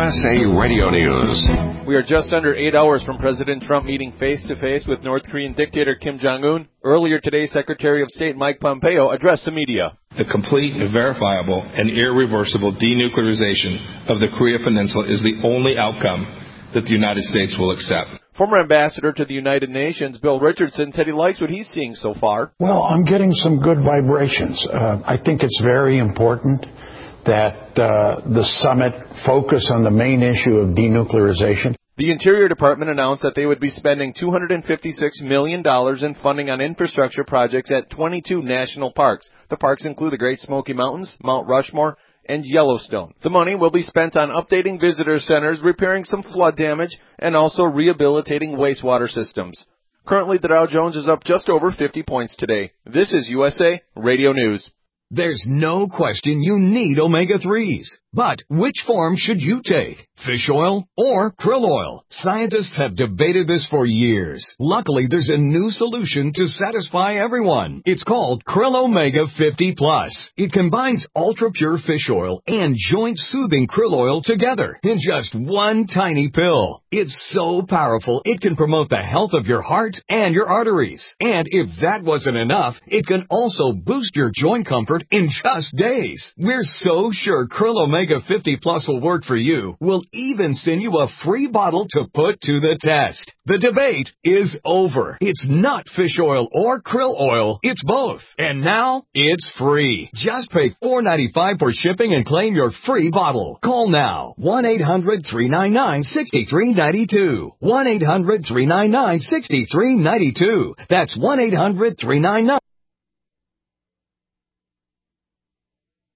USA Radio News. We are just under 8 hours from President Trump meeting face-to-face with North Korean dictator Kim Jong-un. Earlier today, Secretary of State Mike Pompeo addressed the media. The complete, verifiable, and irreversible denuclearization of the Korea Peninsula is the only outcome that the United States will accept. Former ambassador to the United Nations, Bill Richardson, said he likes what he's seeing so far. Well, I'm getting some good vibrations. I think it's very important that the summit focus on the main issue of denuclearization. The Interior Department announced that they would be spending $256 million in funding on infrastructure projects at 22 national parks. The parks include the Great Smoky Mountains, Mount Rushmore, and Yellowstone. The money will be spent on updating visitor centers, repairing some flood damage, and also rehabilitating wastewater systems. Currently, the Dow Jones is up just over 50 points today. This is USA Radio News. There's no question you need omega-3s. But which form should you take? Fish oil or krill oil? Scientists have debated this for years. Luckily, there's a new solution to satisfy everyone. It's called Krill Omega 50 Plus. It combines ultra-pure fish oil and joint-soothing krill oil together in just one tiny pill. It's so powerful, it can promote the health of your heart and your arteries. And if that wasn't enough, it can also boost your joint comfort in just days. We're so sure Krill Omega 50 Plus will work for you. We'll even send you a free bottle to put to the test. The debate is over. It's not fish oil or krill oil. It's both. And now, it's free. Just pay $4.95 for shipping and claim your free bottle. Call now. 1-800-399-6392. 1-800-399-6392. That's 1-800-399